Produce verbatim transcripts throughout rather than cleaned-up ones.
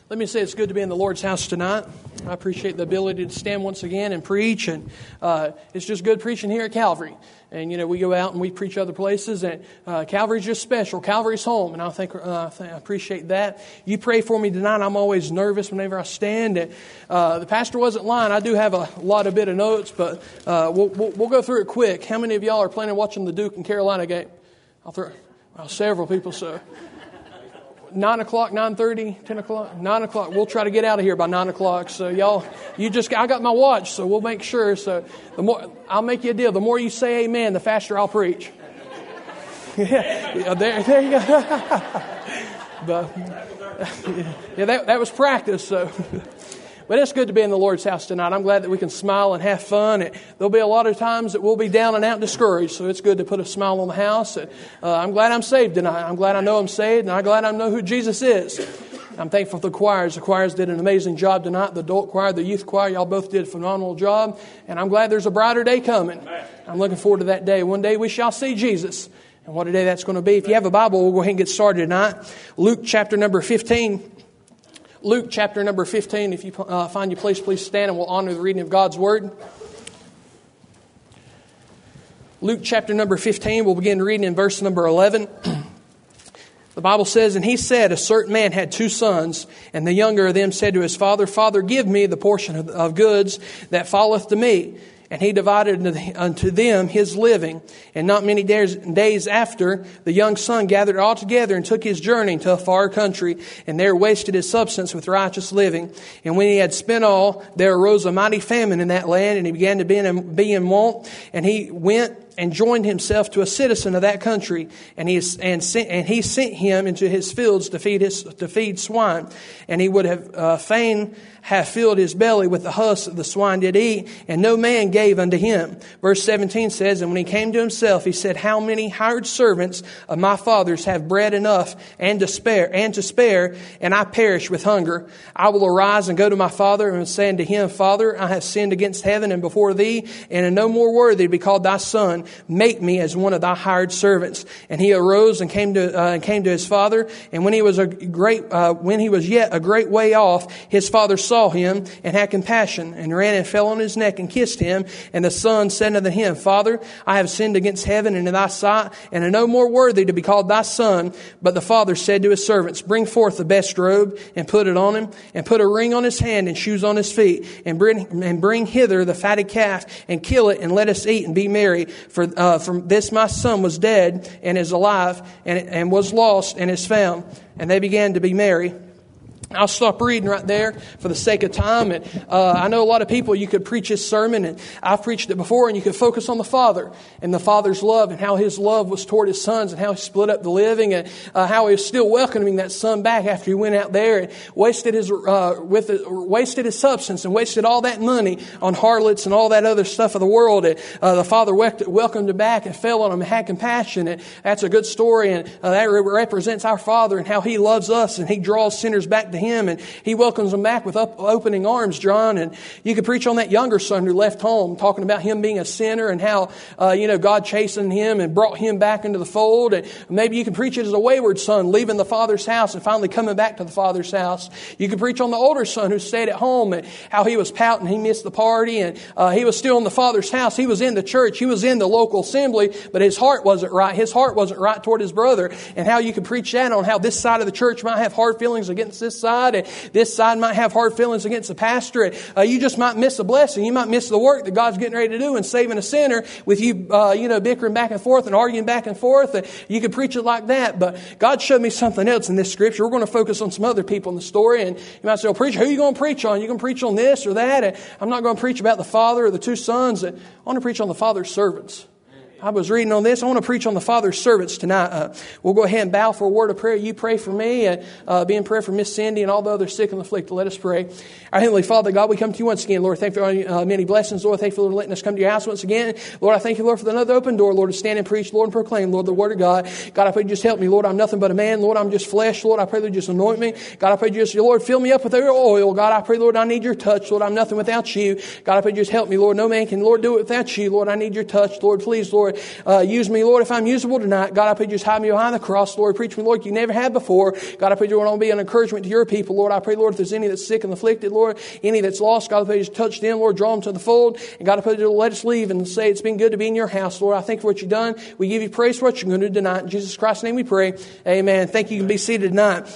Let me say it's good to be in the Lord's house tonight. I appreciate the ability to stand once again and preach, and uh, it's just good preaching here at Calvary. And, you know, we go out and we preach other places, and uh, Calvary's just special. Calvary's home, and I think uh, I appreciate that. You pray for me tonight. I'm always nervous whenever I stand. And, uh, the pastor wasn't lying. I do have a lot of bit of notes, but uh, we'll, we'll, we'll go through it quick. How many of y'all are planning on watching the Duke and Carolina game? I'll throw well, several people, so... Nine o'clock, nine thirty, ten o'clock, nine o'clock. We'll try to get out of here by nine o'clock. So y'all, you just, I got my watch, so we'll make sure. So the more, I'll make you a deal. The more you say amen, the faster I'll preach. yeah, yeah, there, there you go. but, yeah, that, that was practice. So. But it's good to be in the Lord's house tonight. I'm glad that we can smile and have fun. And there'll be a lot of times that we'll be down and out discouraged. So it's good to put a smile on the house. And, uh, I'm glad I'm saved tonight. I'm glad I know I'm saved. And I'm glad I know who Jesus is. I'm thankful for the choirs. The choirs did an amazing job tonight. The adult choir, the youth choir, y'all both did a phenomenal job. And I'm glad there's a brighter day coming. I'm looking forward to that day. One day we shall see Jesus. And what a day that's going to be. If you have a Bible, we'll go ahead and get started tonight. Luke chapter number fifteen. Luke chapter number fifteen, if you uh, find your place, please stand and we'll honor the reading of God's Word. Luke chapter number fifteen, we'll begin reading in verse number eleven. The Bible says, "And he said, a certain man had two sons, and the younger of them said to his father, Father, give me the portion of, of goods that falleth to me. And he divided unto them his living. And not many days, days after, the young son gathered all together and took his journey into a far country, and there wasted his substance with righteous living. And when he had spent all, there arose a mighty famine in that land, and he began to be in, be in want. And he went and joined himself to a citizen of that country, and he and sent, and he sent him into his fields to feed his to feed swine. And he would have uh, fain have filled his belly with the husk that the swine did eat, and no man gave unto him." Verse seventeen says, "And when he came to himself, he said, How many hired servants of my father's have bread enough and to spare, and to spare, and I perish with hunger? I will arise and go to my father and say unto him, Father, I have sinned against heaven and before thee, and am no more worthy to be called thy son. Make me as one of thy hired servants. And he arose and came to uh, and came to his father. And when he was a great, uh, when he was yet a great way off, his father saw him and had compassion, and ran and fell on his neck and kissed him. And the son said unto him, Father, I have sinned against heaven and in thy sight, and am no more worthy to be called thy son. But the father said to his servants, Bring forth the best robe and put it on him, and put a ring on his hand and shoes on his feet, and bring and bring hither the fatted calf, and kill it, and let us eat and be merry. For uh, from this my son was dead and is alive, and and was lost and is found. And they began to be merry." I'll stop reading right there for the sake of time. And uh, I know a lot of people, you could preach this sermon, and I've preached it before, and you could focus on the Father and the Father's love, and how His love was toward His sons, and how He split up the living, and uh, how He was still welcoming that son back after he went out there and wasted his uh, with it, wasted his substance and wasted all that money on harlots and all that other stuff of the world. And uh, the Father welcomed him back and fell on him and had compassion. And that's a good story, and uh, that represents our Father and how He loves us, and He draws sinners back to Him, and He welcomes them back with up, opening arms, John. And you could preach on that younger son who left home, talking about him being a sinner, and how uh, you know God chastened him and brought him back into the fold. And maybe you can preach it as a wayward son leaving the father's house and finally coming back to the father's house. You could preach on the older son who stayed at home, and how he was pouting, he missed the party, and uh, he was still in the father's house. He was in the church, he was in the local assembly, but his heart wasn't right. His heart wasn't right toward his brother. And how you could preach that on how this side of the church might have hard feelings against this side, and this side might have hard feelings against the pastor. And, uh, you just might miss a blessing. You might miss the work that God's getting ready to do in saving a sinner with you, uh, you know, bickering back and forth and arguing back and forth. And you could preach it like that. But God showed me something else in this scripture. We're going to focus on some other people in the story. And you might say, well, preacher, who are you going to preach on? You going to preach on this or that? And I'm not going to preach about the father or the two sons. And I want to preach on the father's servants. I was reading on this. I want to preach on the Father's servants tonight. Uh, we'll go ahead and bow for a word of prayer. You pray for me, and uh, be in prayer for Miss Cindy and all the other sick and afflicted. Let us pray. Our Heavenly Father, God, we come to you once again. Lord, thank you for all uh, many blessings. Lord, thank you for letting us come to your house once again. Lord, I thank you, Lord, for another open door, Lord, to stand and preach, Lord, and proclaim, Lord, the Word of God. God, I pray you just help me. Lord, I'm nothing but a man. Lord, I'm just flesh. Lord, I pray that you just anoint me. God, I pray you just, Lord, fill me up with your oil. God, I pray, Lord, I need your touch. Lord, I'm nothing without you. God, I pray you just help me. Lord, no man can, Lord, do it without you. Lord, I need your touch. Lord, please, Lord, Lord. Uh, use me, Lord, if I'm usable tonight. God, I pray you just hide me behind the cross. Lord, preach me, Lord, you never had before. God, I pray you want to be an encouragement to your people. Lord, I pray, Lord, if there's any that's sick and afflicted, Lord, any that's lost, God, I pray you just touch them, Lord, draw them to the fold. And God, I pray you let us leave and say it's been good to be in your house, Lord. I thank you for what you've done. We give you praise for what you're going to do tonight. In Jesus Christ's name we pray. Amen. Thank you. You can be seated tonight.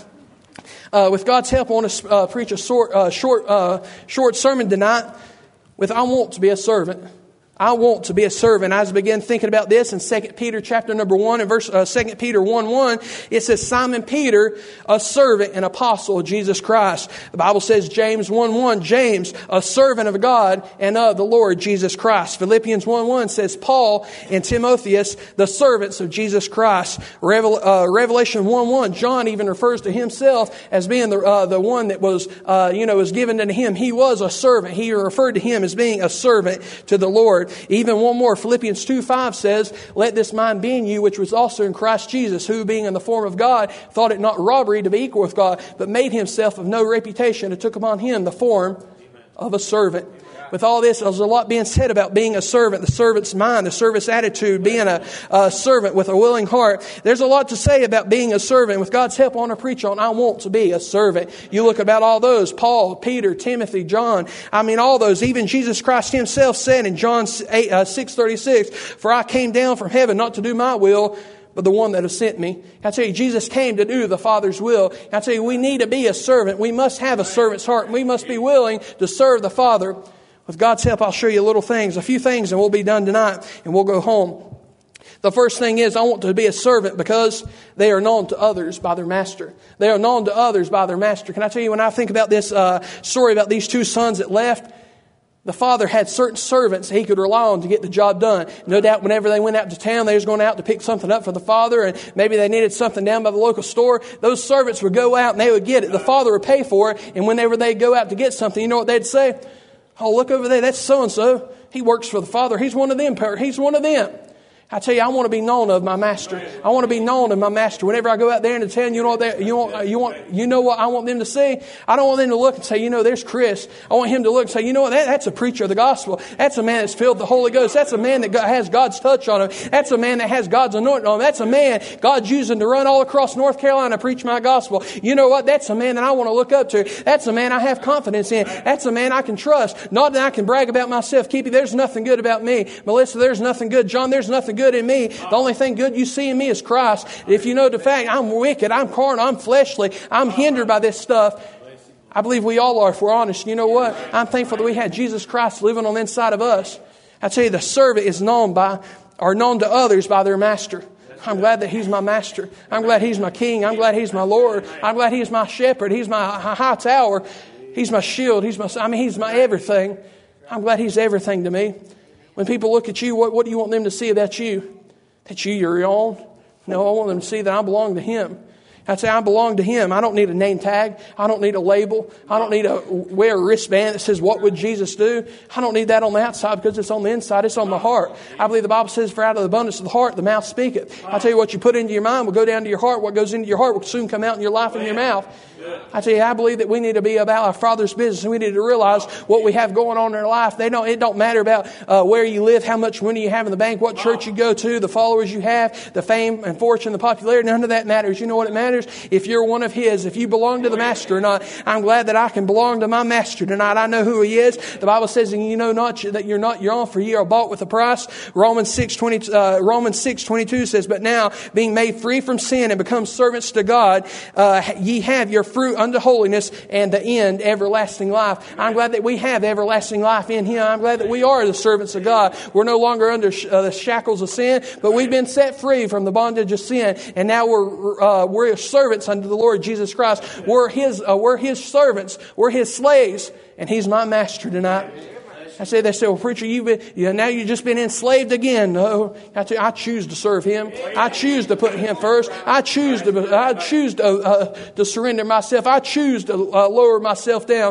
Uh, with God's help, I want to uh, preach a short, uh, short, uh, short sermon tonight with I want to be a servant. I want to be a servant. As I began thinking about this in Second Peter chapter number one and verse uh, Second Peter one one, it says Simon Peter, a servant and apostle of Jesus Christ. The Bible says James one one, James, a servant of God and of the Lord Jesus Christ. Philippians one one says Paul and Timotheus, the servants of Jesus Christ. Revel, uh, Revelation one one, John even refers to himself as being the uh, the one that was uh, you know was given to him. He was a servant. He referred to him as being a servant to the Lord. Even one more, Philippians two five says, let this mind be in you, which was also in Christ Jesus, who being in the form of God, thought it not robbery to be equal with God, but made himself of no reputation and took upon him the form of a servant. With all this, there's a lot being said about being a servant, the servant's mind, the servant's attitude, being a, a servant with a willing heart. There's a lot to say about being a servant. With God's help, I want to preach on I want to be a servant. You look about all those, Paul, Peter, Timothy, John. I mean, all those. Even Jesus Christ himself said in John six thirty-six, for I came down from heaven not to do my will, but the one that has sent me. I tell you, Jesus came to do the Father's will. I tell you, we need to be a servant. We must have a servant's heart. We must be willing to serve the Father. With God's help, I'll show you little things, a few things, and we'll be done tonight, and we'll go home. The first thing is I want to be a servant because they are known to others by their master. They are known to others by their master. Can I tell you, when I think about this uh, story about these two sons that left, the father had certain servants that he could rely on to get the job done. No doubt whenever they went out to town, they was going out to pick something up for the father, and maybe they needed something down by the local store. Those servants would go out and they would get it. The father would pay for it, and whenever they'd go out to get something, you know what they'd say? Oh, look over there. That's so-and-so. He works for the Father. He's one of them. He's one of them. I tell you, I want to be known of my master. I want to be known of my master. Whenever I go out there into town, you know what they, you want, you want, you know what I want them to see? I don't want them to look and say, you know, there's Chris. I want him to look and say, you know what, that, that's a preacher of the gospel. That's a man that's filled with the Holy Ghost. That's a man that has God's touch on him. That's a man that has God's anointing on him. That's a man God's using to run all across North Carolina to preach my gospel. You know what? That's a man that I want to look up to. That's a man I have confidence in. That's a man I can trust. Not that I can brag about myself. Keepy, there's nothing good about me. Melissa, there's nothing good. John, there's nothing good in me. The only thing good you see in me is Christ. If you know the fact, I'm wicked, I'm carnal, I'm fleshly, I'm hindered by this stuff. I believe we all are, if we're honest. You know what? I'm thankful that we had Jesus Christ living on the inside of us. I tell you, the servant is known by, or known to others by their master. I'm glad that He's my master. I'm glad He's my king. I'm glad He's my Lord. I'm glad He's my shepherd. He's my high tower. He's my shield. He's my, I mean, He's my everything. I'm glad He's everything to me. When people look at you, what, what do you want them to see about you? That you, you're your own? No, I want them to see that I belong to Him. I'd say I belong to Him. I don't need a name tag. I don't need a label. I don't need to wear a wristband that says, what would Jesus do? I don't need that on the outside because it's on the inside. It's on the heart. I believe the Bible says, for out of the abundance of the heart, the mouth speaketh. I tell you, what you put into your mind will go down to your heart. What goes into your heart will soon come out in your life and your mouth. I tell you, I believe that we need to be about our Father's business, and we need to realize what we have going on in our life. They don't. It don't matter about uh, where you live, how much money you have in the bank, what church you go to, the followers you have, the fame and fortune, the popularity. None of that matters. You know what it matters? If you're one of His, if you belong to the Master or not. I'm glad that I can belong to my Master tonight. I know who He is. The Bible says, and you know not that you're not your own, for ye are bought with a price. Romans six twenty, uh, Romans six twenty-two says, but now being made free from sin and become servants to God, uh, ye have your fruit unto holiness, and the end, everlasting life. I'm glad that we have everlasting life in Him. I'm glad that we are the servants of God. We're no longer under sh- uh, the shackles of sin, but we've been set free from the bondage of sin, and now we're uh, we're servants unto the Lord Jesus Christ. We're His uh, we're His servants. We're His slaves, and He's my master tonight. I say, they say, well, preacher, you've been, you, now you've just been enslaved again. No, I, tell you, I choose to serve Him. I choose to put Him first. I choose to, I choose to, uh, to surrender myself. I choose to uh, lower myself down.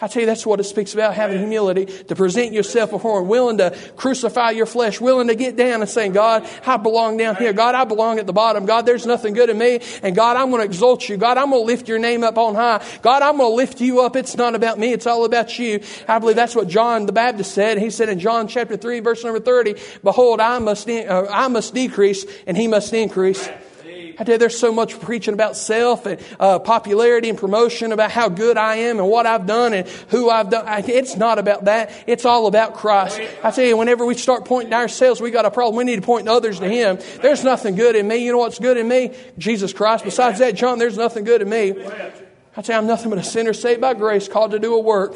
I tell you, that's what it speaks about, having humility, to present yourself before Him, willing to crucify your flesh, willing to get down and saying, God, I belong down here. God, I belong at the bottom. God, there's nothing good in me. And God, I'm going to exalt you. God, I'm going to lift your name up on high. God, I'm going to lift you up. It's not about me. It's all about you. I believe that's what John the Baptist said. He said in John chapter three, verse number thirty, behold, I must, uh, I must decrease and He must increase. I tell you, there's so much preaching about self and uh, popularity and promotion, about how good I am and what I've done and who I've done. I, it's not about that. It's all about Christ. I tell you, whenever we start pointing to ourselves, we got a problem. We need to point others to Him. There's nothing good in me. You know what's good in me? Jesus Christ. Besides that, John, there's nothing good in me. I tell you, I'm nothing but a sinner saved by grace, called to do a work.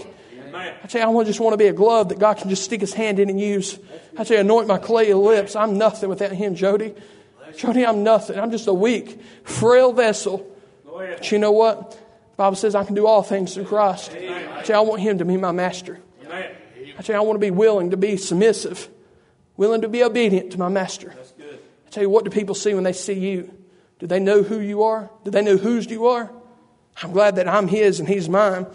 I tell you, I just want to be a glove that God can just stick His hand in and use. I tell you, anoint my clay lips. I'm nothing without Him, Jody. Jody, I'm nothing. I'm just a weak, frail vessel. But you know what? The Bible says I can do all things through Christ. I tell you, I want Him to be my master. I tell you, I want to be willing to be submissive, willing to be obedient to my master. I tell you, what do people see when they see you? Do they know who you are? Do they know whose you are? I'm glad that I'm His and He's mine.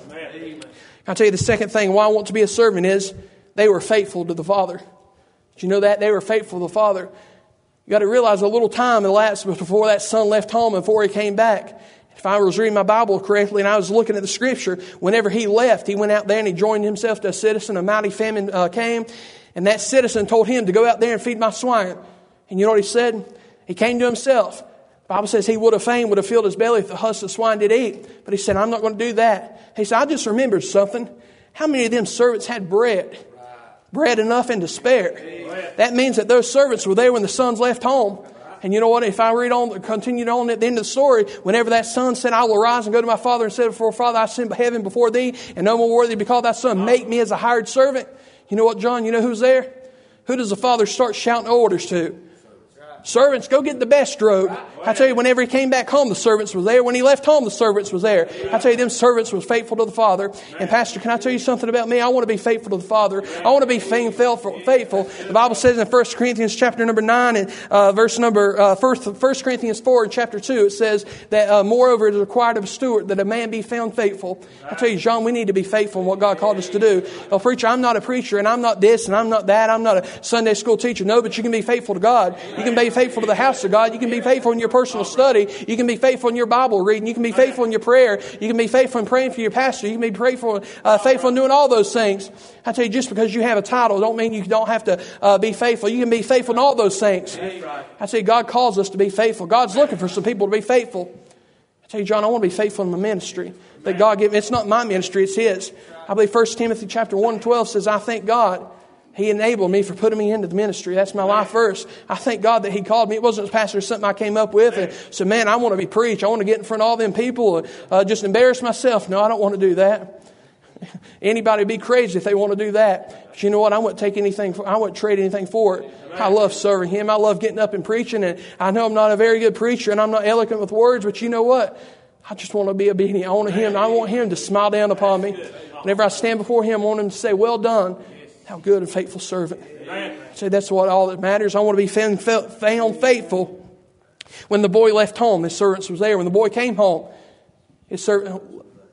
I'll tell you the second thing why I want to be a servant is they were faithful to the Father. Did you know that? They were faithful to the Father. You got to realize a little time elapsed before that son left home and before he came back. If I was reading my Bible correctly and I was looking at the Scripture, whenever he left, he went out there and he joined himself to a citizen. A mighty famine uh, came, and that citizen told him to go out there and feed my swine. And you know what he said? He came to himself. The Bible says he would have fain would have filled his belly if the husk of swine did eat. But he said, I'm not going to do that. He said, I just remembered something. How many of them servants had bread? Bread enough and to spare. That means that those servants were there when the sons left home. And you know what? If I read on, continued on at the end of the story, whenever that son said, I will arise and go to my father and say, before Father, I send heaven before thee, and no more worthy to be called thy son. Make me as a hired servant. You know what, John? You know who's there? Who does the father start shouting orders to? Servants, go get the best robe. I tell you, whenever he came back home, the servants were there. When he left home, the servants was there. I tell you, them servants was faithful to the Father. And Pastor, can I tell you something about me? I want to be faithful to the Father. I want to be faithful. The Bible says in First Corinthians chapter number nine and uh, verse number uh, first, First Corinthians four and chapter two, it says that uh, moreover it is required of a steward that a man be found faithful. I tell you, John, we need to be faithful in what God called us to do. Well, preacher, I'm not a preacher and I'm not this and I'm not that. I'm not a Sunday school teacher. No, but you can be faithful to God. You can be faithful to the house of God. You can be faithful in your personal study. You can be faithful in your Bible reading. You can be faithful in your prayer. You can be faithful in praying for your pastor. You can be faithful, uh, faithful in doing all those things. I tell you, just because you have a title don't mean you don't have to uh, be faithful. You can be faithful in all those things. I tell you, God calls us to be faithful. God's looking for some people to be faithful. I tell you, John, I want to be faithful in my ministry that God gave me. It's not my ministry, it's His. I believe First Timothy chapter one and twelve says, I thank God He enabled me for putting me into the ministry. That's my life verse. I thank God that He called me. It wasn't as pastor something I came up with and said, man, I want to be preached. I want to get in front of all them people and uh, just embarrass myself. No, I don't want to do that. Anybody would be crazy if they want to do that. But you know what? I wouldn't take anything for, I wouldn't trade anything for it. I love serving Him. I love getting up and preaching. And I know I'm not a very good preacher and I'm not eloquent with words, but you know what? I just want to be obedient. I want Him. I want Him to smile down upon me. Whenever I stand before Him, I want Him to say, well done, how good and faithful servant. I say that's what all that matters. I want to be found faithful. When the boy left home, his servants was there. When the boy came home, his servant.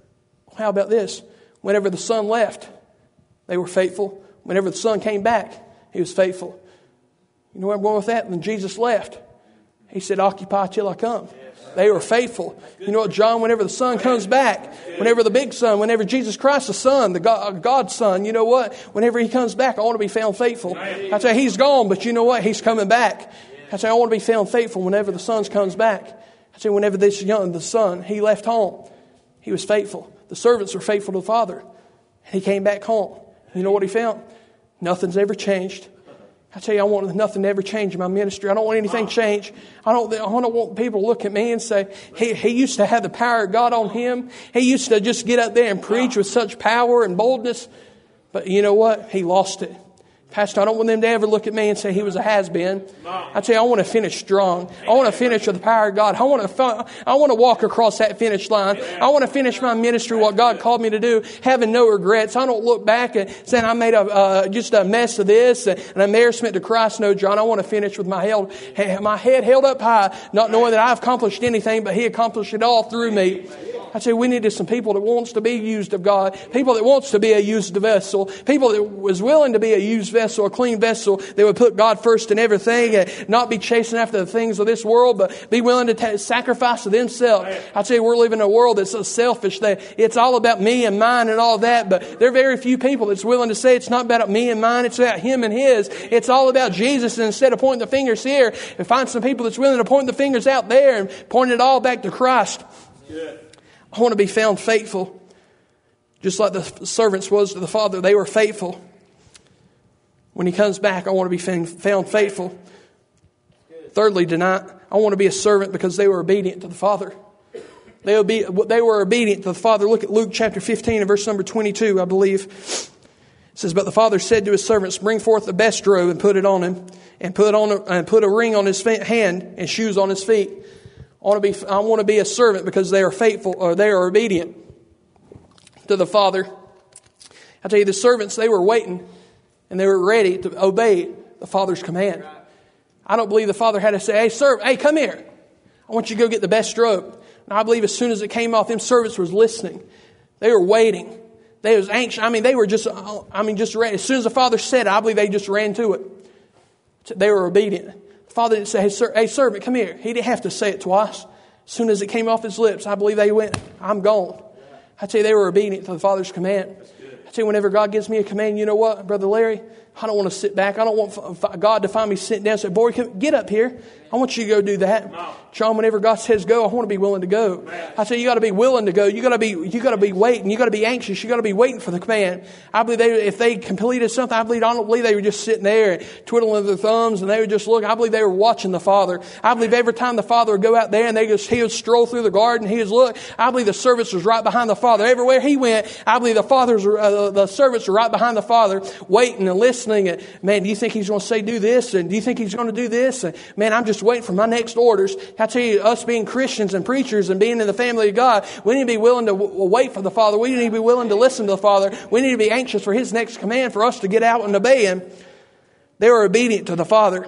How about this? Whenever the son left, they were faithful. Whenever the son came back, he was faithful. You know where I'm going with that? When Jesus left, He said, occupy till I come. They were faithful. You know what, John, whenever the Son comes back, whenever the big Son, whenever Jesus Christ, the Son, the God, God's Son, you know what? Whenever He comes back, I want to be found faithful. I say He's gone, but you know what? He's coming back. I say I want to be found faithful whenever the Son comes back. I say whenever this young, the Son, he left home, he was faithful. The servants were faithful to the Father. And he came back home. You know what he found? Nothing's ever changed. I tell you, I want nothing to ever change in my ministry. I don't want anything changed. I don't, I don't want people to look at me and say, he, he used to have the power of God on him. He used to just get up there and preach with such power and boldness. But you know what? He lost it. Pastor, I don't want them to ever look at me and say he was a has-been. I tell you, I want to finish strong. I want to finish with the power of God. I want to, I want to walk across that finish line. I want to finish my ministry, what God called me to do, having no regrets. I don't look back and saying I made a uh, just a mess of this and an embarrassment to Christ. No, John, I want to finish with my, held, my head held up high, not knowing that I've accomplished anything, but He accomplished it all through me. I tell you, we needed some people that wants to be used of God. People that wants to be a used vessel. People that was willing to be a used vessel, a clean vessel. That would put God first in everything and not be chasing after the things of this world, but be willing to ta- sacrifice to themselves. I tell you, we're living in a world that's so selfish that it's all about me and mine and all that. But there are very few people that's willing to say it's not about me and mine. It's about Him and His. It's all about Jesus. And instead of pointing the fingers here, we find some people that's willing to point the fingers out there and point it all back to Christ. Good. I want to be found faithful. Just like the servants was to the Father, they were faithful. When He comes back, I want to be found faithful. Thirdly, tonight, I want to be a servant because they were obedient to the Father. They, obe- they were obedient to the Father. Look at Luke chapter fifteen and verse number twenty-two, I believe. It says, "But the Father said to His servants, bring forth the best robe and put it on him, and put on a, and put a ring on his hand and shoes on his feet." I want to be, I want to be a servant because they are faithful, or they are obedient to the Father. I tell you, the servants, they were waiting and they were ready to obey the Father's command. I don't believe the Father had to say, "Hey, servant, hey, come here. I want you to go get the best robe." And I believe as soon as it came off, them servants was listening. They were waiting. They was anxious. I mean, they were just, I mean, just ready. As soon as the Father said it, I believe they just ran to it. They were obedient. The Father didn't say, hey, sir, hey, servant, come here. He didn't have to say it twice. As soon as it came off His lips, I believe they went, "I'm gone." I tell you, they were obedient to the Father's command. I tell you, whenever God gives me a command, you know what, Brother Larry? I don't want to sit back. I don't want God to find me sitting down and say, "Boy, come, get up here. I want you to go do that." No. John, whenever God says go, I want to be willing to go. Man. I say you got to be willing to go. You got to be you got to be waiting. You got to be anxious. You got to be waiting for the command. I believe they, if they completed something, I believe I don't believe they were just sitting there and twiddling their thumbs and they would just look. I believe they were watching the Father. I believe every time the Father would go out there and they just he would stroll through the garden, he would look. I believe the servants was right behind the Father. Everywhere he went, I believe the fathers uh, the servants were right behind the Father, waiting and listening. And man, do you think He's going to say do this? And do you think He's going to do this? And man, I'm just waiting for my next orders. I tell you, us being Christians and preachers and being in the family of God, we need to be willing to w- wait for the Father. We need to be willing to listen to the Father. We need to be anxious for His next command for us to get out and obey Him. They were obedient to the Father.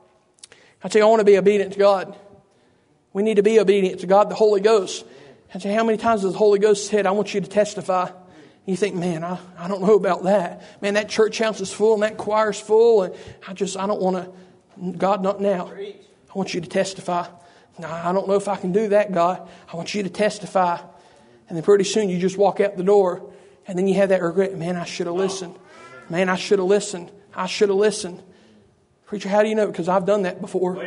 I tell you, I want to be obedient to God. We need to be obedient to God, the Holy Ghost. I tell you, how many times has the Holy Ghost said, "I want you to testify"? You think, man, I, I don't know about that. Man, that church house is full and that choir's full. And I just, I don't want to, God, not now. I want you to testify. No, I don't know if I can do that, God. I want you to testify. And then pretty soon you just walk out the door. And then you have that regret. Man, I should have listened. Man, I should have listened. I should have listened. Preacher, how do you know? Because I've done that before.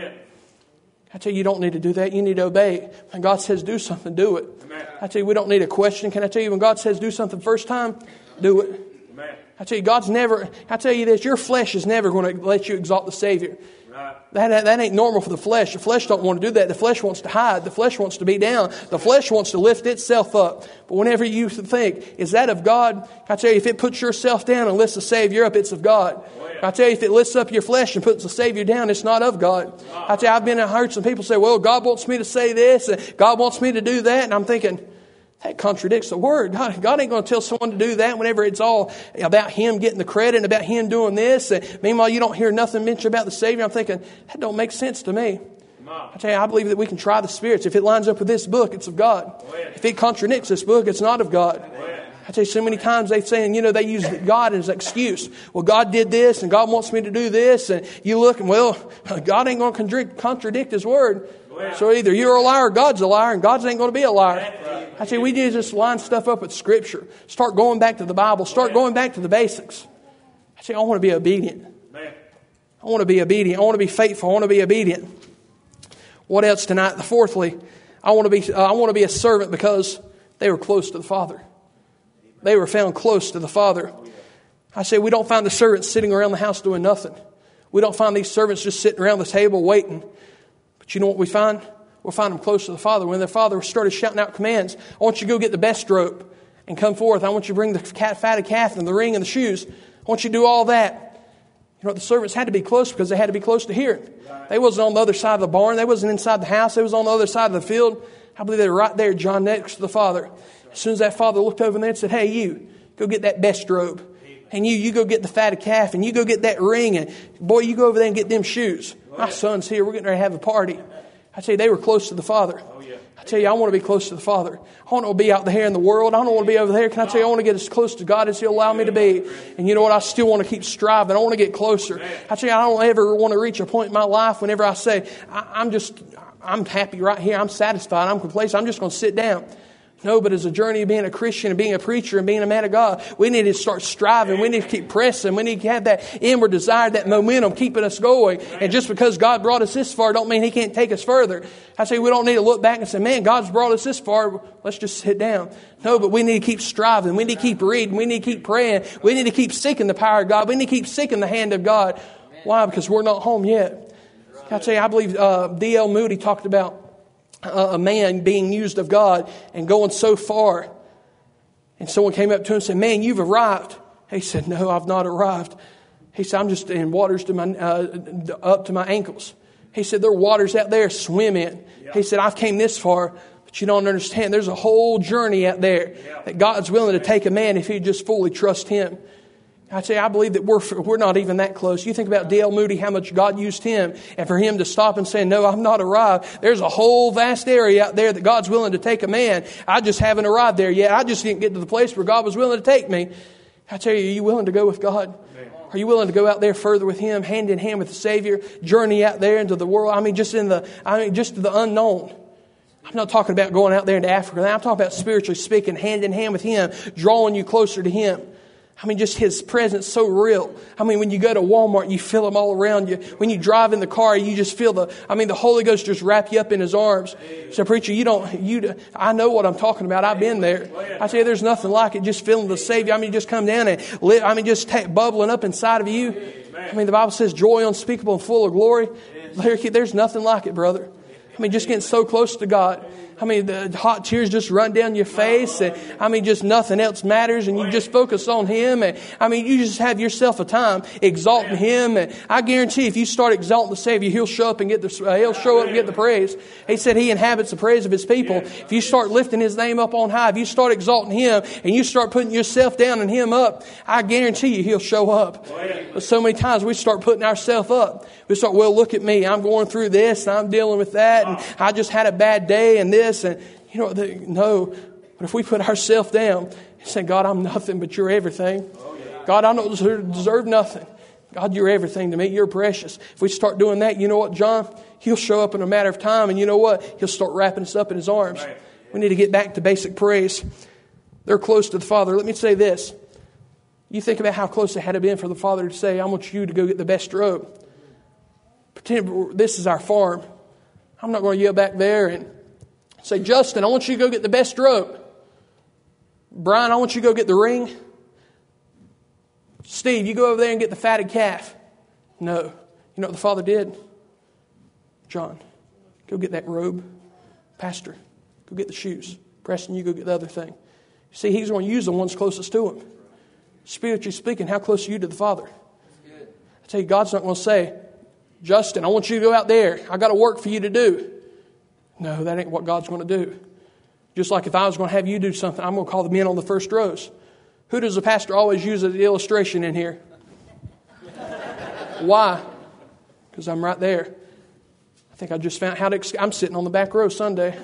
I tell you, you don't need to do that. You need to obey. When God says do something, do it. Amen. I tell you, we don't need a question. Can I tell you, when God says do something first time, do it. Amen. I tell you, God's never, I tell you this, your flesh is never going to let you exalt the Savior. Right. That, that ain't normal for the flesh. The flesh don't want to do that. The flesh wants to hide. The flesh wants to be down. The flesh wants to lift itself up. But whenever you think, is that of God? I tell you, if it puts yourself down and lifts the Savior up, it's of God. I tell you, if it lifts up your flesh and puts the Savior down, it's not of God. I tell you, I've been and heard some people say, "Well, God wants me to say this, and God wants me to do that." And I'm thinking, that contradicts the Word. God, God ain't going to tell someone to do that whenever it's all about Him getting the credit and about Him doing this. And meanwhile, you don't hear nothing mentioned about the Savior. I'm thinking, that don't make sense to me. I tell you, I believe that we can try the spirits. If it lines up with this book, it's of God. If it contradicts this book, it's not of God. I tell you, so many times they saying, you know, they use God as an excuse. Well, God did this and God wants me to do this. And you look and, well, God ain't going to contradict His Word. So either you're a liar or God's a liar, and God's ain't going to be a liar. I tell you, we need to just line stuff up with Scripture. Start going back to the Bible. Start going back to the basics. I tell you, I want to be obedient. I want to be obedient. I want to be faithful. I want to be obedient. What else tonight? The fourthly, I want to be, uh, I want to be a servant because they were close to the Father. They were found close to the Father. I say we don't find the servants sitting around the house doing nothing. We don't find these servants just sitting around the table waiting. But you know what we find? We'll find them close to the Father. When their Father started shouting out commands, "I want you to go get the best robe and come forth. I want you to bring the fatted calf and the ring and the shoes. I want you to do all that." You know what? The servants had to be close because they had to be close to hear it. They wasn't on the other side of the barn. They wasn't inside the house. They was on the other side of the field. I believe they were right there, John, next to the Father. As soon as that Father looked over there and said, "Hey, you, go get that best robe. And you, you go get the fatted calf. And you go get that ring. And boy, you go over there and get them shoes. My son's here. We're getting ready to have a party." I tell you, they were close to the Father. I tell you, I want to be close to the Father. I want to be out there in the world. I don't want to be over there. Can I tell you, I want to get as close to God as He'll allow me to be. And you know what? I still want to keep striving. I want to get closer. I tell you, I don't ever want to reach a point in my life whenever I say, I, I'm just, I'm happy right here. I'm satisfied. I'm complacent. I'm just going to sit down. No, but as a journey of being a Christian and being a preacher and being a man of God, we need to start striving. We need to keep pressing. We need to have that inward desire, that momentum keeping us going. And just because God brought us this far don't mean He can't take us further. I say we don't need to look back and say, man, God's brought us this far. Let's just sit down. No, but we need to keep striving. We need to keep reading. We need to keep praying. We need to keep seeking the power of God. We need to keep seeking the hand of God. Why? Because we're not home yet. I tell you, I believe uh, D L Moody talked about a man being used of God and going so far. And someone came up to him and said, man, you've arrived. He said, no, I've not arrived. He said, I'm just in waters to my, uh, up to my ankles. He said, there are waters out there, swim in. Yeah. He said, I've came this far, but you don't understand. There's a whole journey out there yeah. that God's willing to take a man if he just fully trust Him. I tell you, I believe that we're we're not even that close. You think about D L Moody, how much God used him, and for him to stop and say, no, I'm not arrived. There's a whole vast area out there that God's willing to take a man. I just haven't arrived there yet. I just didn't get to the place where God was willing to take me. I tell you, are you willing to go with God? Are you willing to go out there further with Him, hand in hand with the Savior, journey out there into the world? I mean, just in the, I mean, just to the unknown. I'm not talking about going out there into Africa. I'm talking about spiritually speaking, hand in hand with Him, drawing you closer to Him. I mean, just His presence so real. I mean, when you go to Walmart, you feel Him all around you. When you drive in the car, you just feel the, I mean, the Holy Ghost just wrap you up in His arms. So preacher, you don't, you, I know what I'm talking about. I've been there. I tell you, there's nothing like it. Just feeling the Savior. I mean, just come down and live. I mean, just take, bubbling up inside of you. I mean, the Bible says joy unspeakable and full of glory. There's nothing like it, brother. I mean, just getting so close to God. I mean, the hot tears just run down your face. And, I mean, just nothing else matters. And you just focus on Him. And I mean, you just have yourself a time exalting Him. And I guarantee if you start exalting the Savior, He'll show up and get the, uh, He'll show up and get the praise. He said He inhabits the praise of His people. If you start lifting His name up on high, if you start exalting Him and you start putting yourself down and Him up, I guarantee you He'll show up. But so many times we start putting ourselves up. We start, well, look at me. I'm going through this and I'm dealing with that. And I just had a bad day and this. And you know, the, no, but if we put ourselves down and say, God, I'm nothing, but You're everything. God, I don't deserve, deserve nothing. God, You're everything to me. You're precious. If we start doing that, you know what, John? He'll show up in a matter of time. And you know what? He'll start wrapping us up in His arms. We need to get back to basic praise. They're close to the Father. Let me say this. You think about how close it had to been for the Father to say, I want you to go get the best robe. Pretend this is our farm. I'm not going to yell back there and say, Justin, I want you to go get the best robe. Brian, I want you to go get the ring. Steve, you go over there and get the fatted calf. No. You know what the Father did? John, go get that robe. Pastor, go get the shoes. Preston, you go get the other thing. See, He's going to use the ones closest to Him. Spiritually speaking, how close are you to the Father? I tell you, God's not going to say, Justin, I want you to go out there. I got a work for you to do. No, that ain't what God's going to do. Just like if I was going to have you do something, I'm going to call the men on the first rows. Who does the pastor always use as the illustration in here? Why? Because I'm right there. I think I just found how to, ex- I'm sitting on the back row Sunday.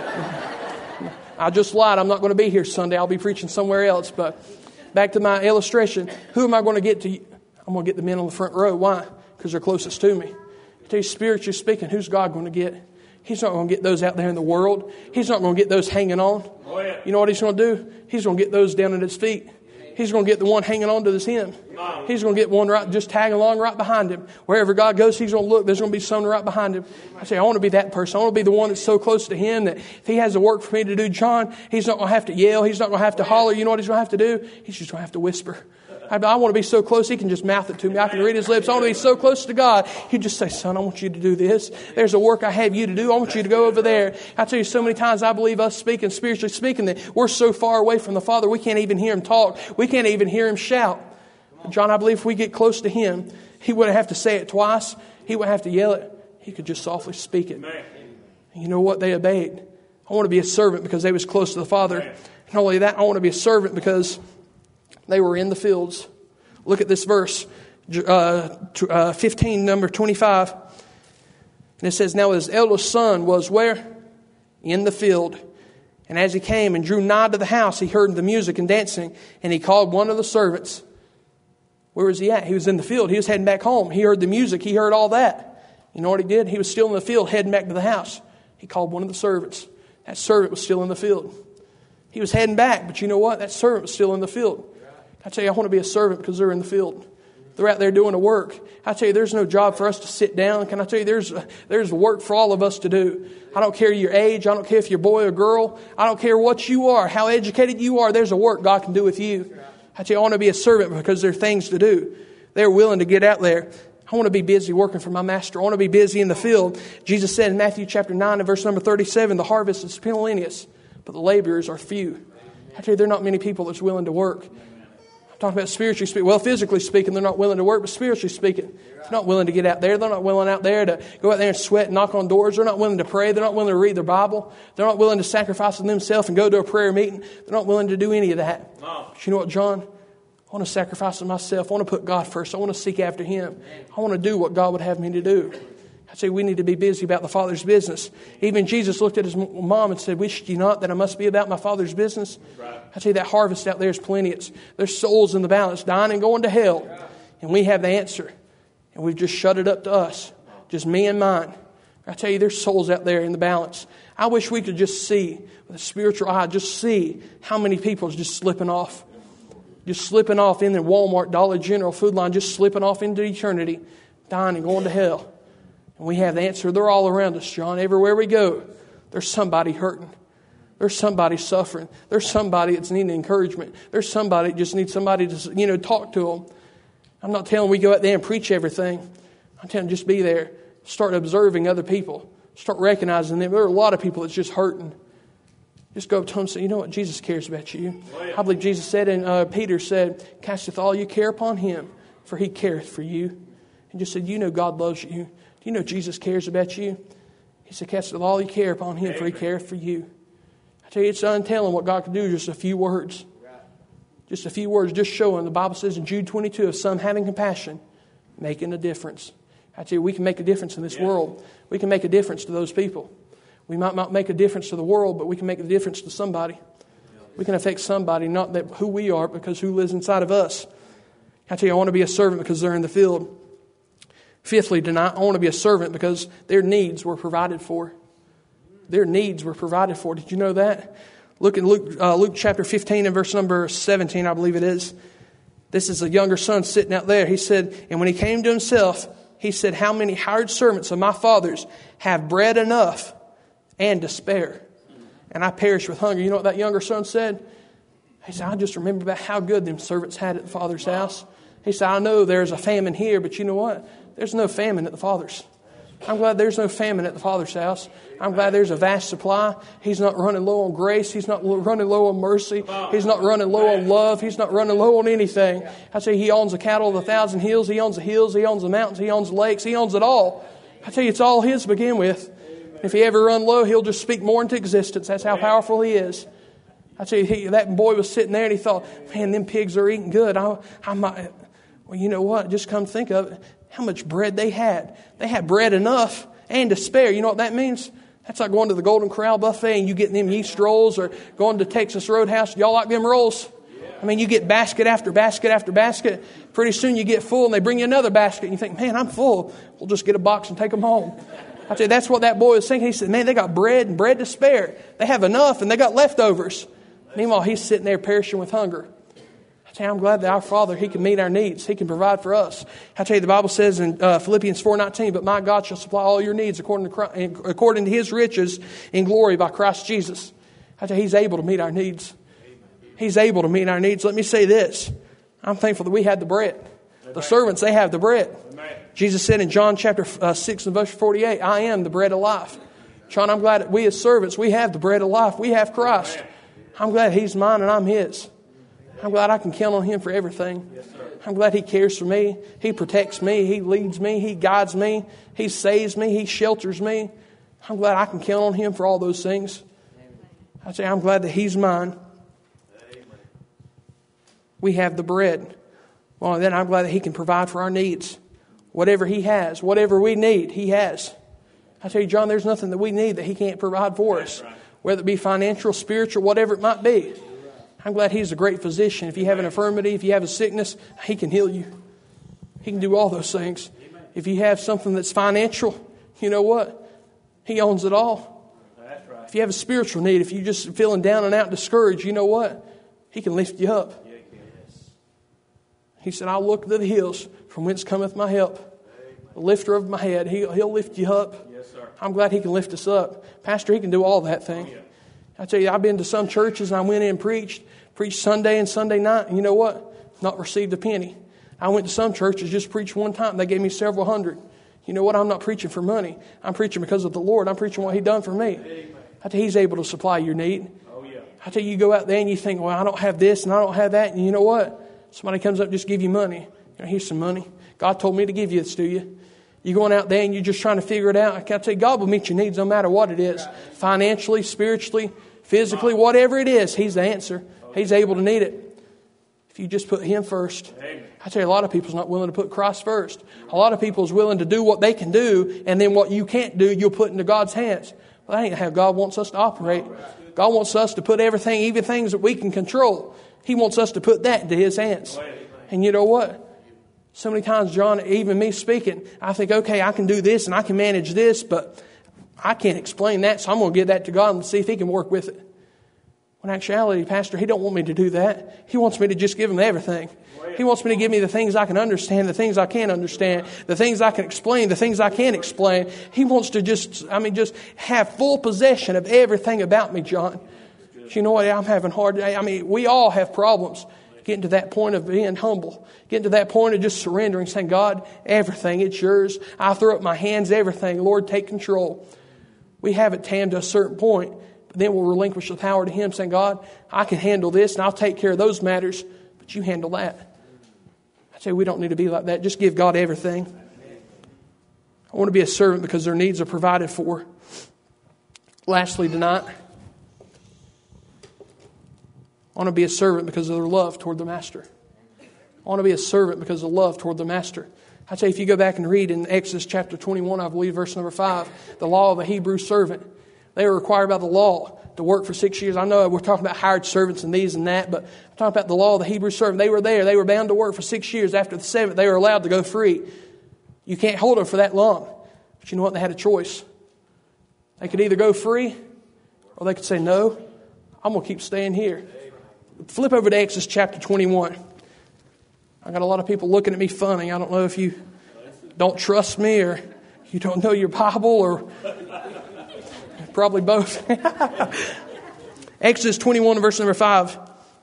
I just lied. I'm not going to be here Sunday. I'll be preaching somewhere else. But back to my illustration. Who am I going to get to? I'm going to get the men on the front row. Why? Because they're closest to me. I tell you, spiritually speaking, who's God going to get? He's not going to get those out there in the world. He's not going to get those hanging on. Oh, yeah. You know what He's going to do? He's going to get those down at His feet. He's going to get the one hanging on to this hymn. He's going to get one right, just tagging along right behind Him. Wherever God goes, He's going to look. There's going to be someone right behind Him. I say, I want to be that person. I want to be the one that's so close to Him that if He has a work for me to do, John, He's not going to have to yell. He's not going to have to holler. You know what He's going to have to do? He's just going to have to whisper. I, I want to be so close, He can just mouth it to me. I can read His lips. I want to be so close to God. He'd just say, son, I want you to do this. There's a work I have you to do. I want you to go over there. I tell you, so many times I believe us speaking, spiritually speaking, that we're so far away from the Father, we can't even hear Him talk. We can't even hear Him shout. John, I believe if we get close to Him, He wouldn't have to say it twice. He wouldn't have to yell it. He could just softly speak it. And you know what? They obeyed. I want to be a servant because they was close to the Father. Not only that, I want to be a servant because they were in the fields. Look at this verse, uh, uh, fifteen, number twenty-five. And it says, now his eldest son was where? in the field. And as he came and drew nigh to the house, he heard the music and dancing, and he called one of the servants. Where was he at? He was in the field. He was heading back home. He heard the music. He heard all that. You know what he did? He was still in the field heading back to the house. He called one of the servants. That servant was still in the field. He was heading back, but you know what? That servant was still in the field. I tell you, I want to be a servant because they're in the field. They're out there doing the work. I tell you, there's no job for us to sit down. Can I tell you, there's there's work for all of us to do. I don't care your age. I don't care if you're a boy or girl. I don't care what you are, how educated you are. There's a work God can do with you. I tell you, I want to be a servant because there are things to do. They're willing to get out there. I want to be busy working for my master. I want to be busy in the field. Jesus said in Matthew chapter nine and verse number thirty-seven, the harvest is plenteous, but the laborers are few. I tell you, there are not many people that's willing to work. I'm talking about spiritually speaking. Well, physically speaking, they're not willing to work, but spiritually speaking, they're not willing to get out there. They're not willing out there to go out there and sweat and knock on doors. They're not willing to pray. They're not willing to read their Bible. They're not willing to sacrifice themselves and go to a prayer meeting. They're not willing to do any of that. No. But you know what, John? I want to sacrifice myself. I want to put God first. I want to seek after Him. I want to do what God would have me to do. I say we need to be busy about the Father's business. Even Jesus looked at his mom and said, "Wish ye not that I must be about my Father's business?" Right. I tell you, that harvest out there is plenteous. There's souls in the balance dying and going to hell. Yeah. And we have the answer. And we've just shut it up to us. Just me and mine. I tell you, there's souls out there in the balance. I wish we could just see, with a spiritual eye, just see how many people is just slipping off. Just slipping off in the Walmart, Dollar General, Food Line, just slipping off into eternity, dying and going to hell. And we have the answer. They're all around us, John. Everywhere we go, there's somebody hurting. There's somebody suffering. There's somebody that's needing encouragement. There's somebody that just needs somebody to, you know, talk to them. I'm not telling we go out there and preach everything. I'm telling just be there. Start observing other people. Start recognizing them. There are a lot of people that's just hurting. Just go up to them and say, you know what? Jesus cares about you. I believe Jesus said, and uh, Peter said, casteth all your care upon Him, for He careth for you. And just said, you know God loves you. Do you know Jesus cares about you? He said, casteth all your care upon Him, for He careth for you. I tell you, it's untelling what God can do, just a few words. Just a few words, just showing. The Bible says in Jude twenty-two, of some having compassion, making a difference. I tell you, we can make a difference in this yeah. world. We can make a difference to those people. We might not make a difference to the world, but we can make a difference to somebody. We can affect somebody, not that who we are, because who lives inside of us. I tell you, I want to be a servant because they're in the field. Fifthly, tonight, I want to be a servant because their needs were provided for. Their needs were provided for. Did you know that? Look at Luke, uh, Luke chapter fifteen and verse number seventeen, I believe it is. This is a younger son sitting out there. He said, and when he came to himself, he said, how many hired servants of my father's have bread enough and to spare, and I perish with hunger? You know what that younger son said? He said, I just remember about how good them servants had at the Father's house. He said, I know there's a famine here, but you know what? There's no famine at the Father's. I'm glad there's no famine at the Father's house. I'm glad there's a vast supply. He's not running low on grace. He's not running low on mercy. He's not running low on love. He's not running low on anything. I say He owns the cattle of a thousand hills. He owns the hills. He owns the mountains. He owns the lakes. He owns it all. I tell you, it's all His to begin with. If He ever run low, He'll just speak more into existence. That's how powerful He is. I tell you, he, that boy was sitting there and he thought, man, them pigs are eating good. I, I might. Well, you know what? Just come think of it. How much bread they had. They had bread enough and to spare. You know what that means? That's like going to the Golden Corral buffet and you getting them yeast rolls, or going to Texas Roadhouse. Y'all like them rolls? I mean, you get basket after basket after basket. Pretty soon you get full and they bring you another basket. And you think, man, I'm full. We'll just get a box and take them home. I tell you, that's what that boy was thinking. He said, man, they got bread and bread to spare. They have enough and they got leftovers. Meanwhile, he's sitting there perishing with hunger. I tell you, I'm glad that our Father, He can meet our needs. He can provide for us. I tell you, the Bible says in uh, Philippians four nineteen, but my God shall supply all your needs according to, Christ, according to His riches in glory by Christ Jesus. I tell you, He's able to meet our needs. He's able to meet our needs. Let me say this. I'm thankful that we had the bread. The servants, they have the bread. Jesus said in John chapter uh, six and verse forty-eight, I am the bread of life. John, I'm glad that we as servants, we have the bread of life. We have Christ. I'm glad He's mine and I'm His. I'm glad I can count on Him for everything. I'm glad He cares for me. He protects me. He leads me. He guides me. He saves me. He shelters me. I'm glad I can count on Him for all those things. I say I'm glad that He's mine. We have the bread. Well, then I'm glad that He can provide for our needs. Whatever He has, whatever we need, He has. I tell you, John, there's nothing that we need that He can't provide for us. Whether it be financial, spiritual, whatever it might be. I'm glad He's a great physician. If you have an infirmity, if you have a sickness, He can heal you. He can do all those things. If you have something that's financial, you know what? He owns it all. That's right. If you have a spiritual need, if you're just feeling down and out, discouraged, you know what? He can lift you up. He said, I'll look to the hills from whence cometh my help. The lifter of my head, he'll, he'll lift you up. Yes, sir. I'm glad He can lift us up. Pastor, He can do all that thing. Oh, yeah. I tell you, I've been to some churches and I went in and preached, preached Sunday and Sunday night, and you know what? Not received a penny. I went to some churches, just preached one time. They gave me several hundred. You know what? I'm not preaching for money. I'm preaching because of the Lord. I'm preaching what He done for me. Amen. I tell you, He's able to supply your need. Oh, yeah. I tell you, you go out there and you think, well, I don't have this and I don't have that. And you know what? Somebody comes up and just give you money. You know, here's some money. God told me to give you this to you. You're going out there and you're just trying to figure it out. I can tell you, God will meet your needs no matter what it is. Financially, spiritually, physically, whatever it is, He's the answer. He's able to meet it. If you just put Him first. Amen. I tell you, a lot of people's not willing to put Christ first. A lot of people's willing to do what they can do, and then what you can't do, you'll put into God's hands. Well, that ain't how God wants us to operate. God wants us to put everything, even things that we can control. He wants us to put that into His hands. And you know what? So many times, John, even me speaking, I think, okay, I can do this and I can manage this, but I can't explain that, so I'm going to give that to God and see if He can work with it. When in actuality, Pastor, He don't want me to do that. He wants me to just give Him everything. He wants me to give me the things I can understand, the things I can't understand, the things I can explain, the things I can't explain. He wants to just, I mean, just have full possession of everything about me, John. But you know what? I'm having hard, I mean, we all have problems. Getting to that point of being humble. Getting to that point of just surrendering, saying, God, everything, it's yours. I throw up my hands, everything. Lord, take control. We have it tamed to a certain point. But then we'll relinquish the power to Him, saying, God, I can handle this and I'll take care of those matters. But you handle that. I say we don't need to be like that. Just give God everything. I want to be a servant because their needs are provided for. Lastly tonight, I want to be a servant because of their love toward the Master. I want to be a servant because of love toward the Master. I tell you, if you go back and read in Exodus chapter twenty-one, I believe verse number five, the law of a Hebrew servant. They were required by the law to work for six years. I know we're talking about hired servants and these and that, but I'm talking about the law of the Hebrew servant. They were there. They were bound to work for six years. After the seventh, they were allowed to go free. You can't hold them for that long. But you know what? They had a choice. They could either go free or they could say, no, I'm going to keep staying here. Flip over to Exodus chapter twenty-one. I got a lot of people looking at me funny. I don't know if you don't trust me or you don't know your Bible or probably both. Exodus twenty-one, verse number five.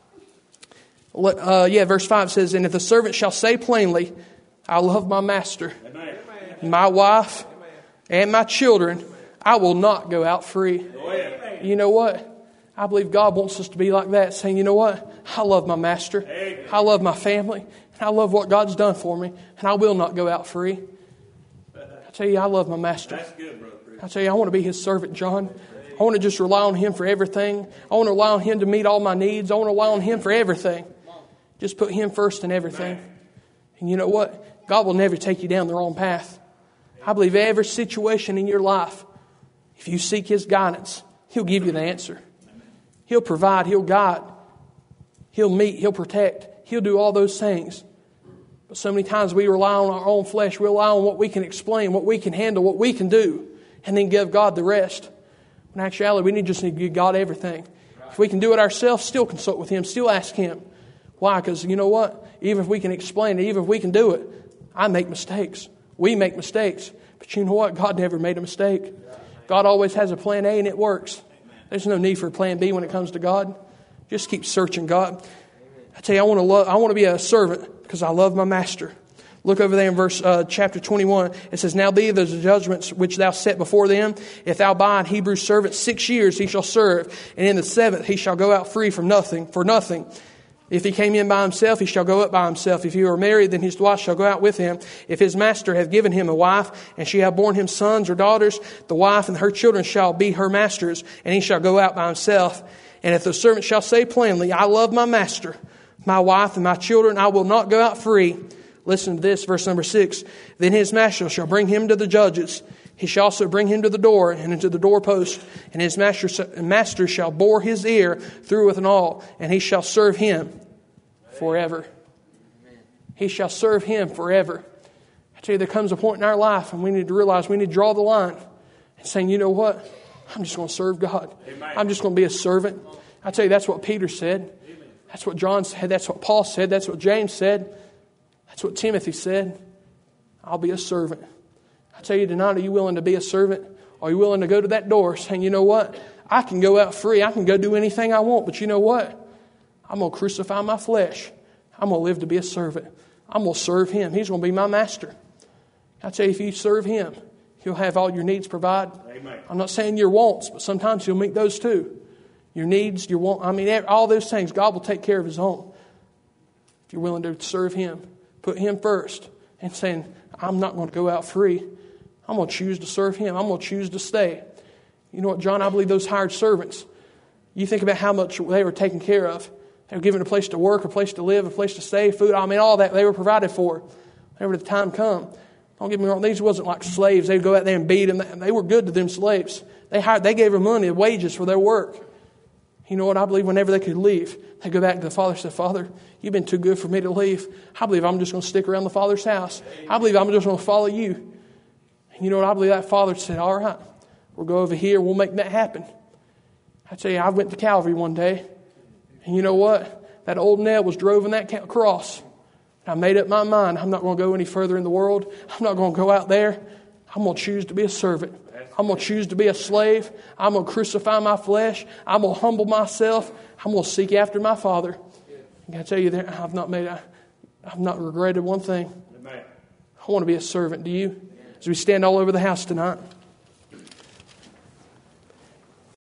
Uh, yeah, verse five says, and if the servant shall say plainly, I love my master, Amen. My wife, Amen. And my children, I will not go out free. Amen. You know what? I believe God wants us to be like that, saying, you know what? I love my master. Amen. I love my family. And I love what God's done for me. And I will not go out free. I tell you, I love my master. That's good, brother. I tell you, I want to be His servant, John. I want to just rely on Him for everything. I want to rely on Him to meet all my needs. I want to rely on Him for everything. Just put Him first in everything. And you know what? God will never take you down the wrong path. I believe every situation in your life, if you seek His guidance, He'll give you the answer. He'll provide. He'll guide. He'll meet. He'll protect. He'll do all those things. But so many times we rely on our own flesh. We rely on what we can explain, what we can handle, what we can do, and then give God the rest. In actuality, we need just need to give God everything. If we can do it ourselves, still consult with Him, still ask Him. Why? Because you know what? Even if we can explain it, even if we can do it, I make mistakes. We make mistakes. But you know what? God never made a mistake. God always has a plan A and it works. There's no need for a plan B when it comes to God. Just keep searching God. I tell you, I want to love, I want to be a servant because I love my master. Look over there in verse uh, chapter twenty-one. It says, now these are the judgments which thou set before them. If thou buy an Hebrew servant six years, he shall serve. And in the seventh, he shall go out free from nothing, for nothing. If he came in by himself, he shall go up by himself. If he were married, then his wife shall go out with him. If his master have given him a wife, and she have borne him sons or daughters, the wife and her children shall be her master's, and he shall go out by himself. And if the servant shall say plainly, I love my master, my wife, and my children, I will not go out free. Listen to this, verse number six. Then his master shall bring him to the judges, He shall also bring him to the door and into the doorpost, and his master, master shall bore his ear through with an awl, and he shall serve him forever. He shall serve him forever. I tell you, there comes a point in our life and we need to realize we need to draw the line and saying, you know what? I'm just going to serve God. Amen. I'm just going to be a servant. I tell you, that's what Peter said. Amen. That's what John said. That's what Paul said. That's what James said. That's what Timothy said. I'll be a servant. I tell you tonight, are you willing to be a servant? Are you willing to go to that door saying, you know what? I can go out free. I can go do anything I want. But you know what? I'm going to crucify my flesh. I'm going to live to be a servant. I'm going to serve Him. He's going to be my master. I tell you, if you serve Him, He'll have all your needs provided. Amen. I'm not saying your wants, but sometimes He'll meet those too. Your needs, your want. I mean, all those things, God will take care of His own. If you're willing to serve Him, put Him first, and saying, I'm not going to go out free. I'm going to choose to serve Him. I'm going to choose to stay. You know what, John? I believe those hired servants, you think about how much they were taken care of. They were given a place to work, a place to live, a place to stay, food. I mean, all that they were provided for. Whenever the time come. Don't get me wrong, these wasn't like slaves. They'd go out there and beat them. They were good to them slaves. They hired, they gave them money, wages for their work. You know what? I believe whenever they could leave, they go back to the Father and say, Father, you've been too good for me to leave. I believe I'm just going to stick around the Father's house. I believe I'm just going to follow you. And you know what? I believe that Father said, all right, we'll go over here. We'll make that happen. I tell you, I went to Calvary one day. And you know what? That old nail was drove in that cross. I made up my mind. I'm not going to go any further in the world. I'm not going to go out there. I'm going to choose to be a servant. I'm going to choose to be a slave. I'm going to crucify my flesh. I'm going to humble myself. I'm going to seek after my Father. I got to tell you, there, I've not made. A, I've not regretted one thing. I want to be a servant. Do you? As we stand all over the house tonight.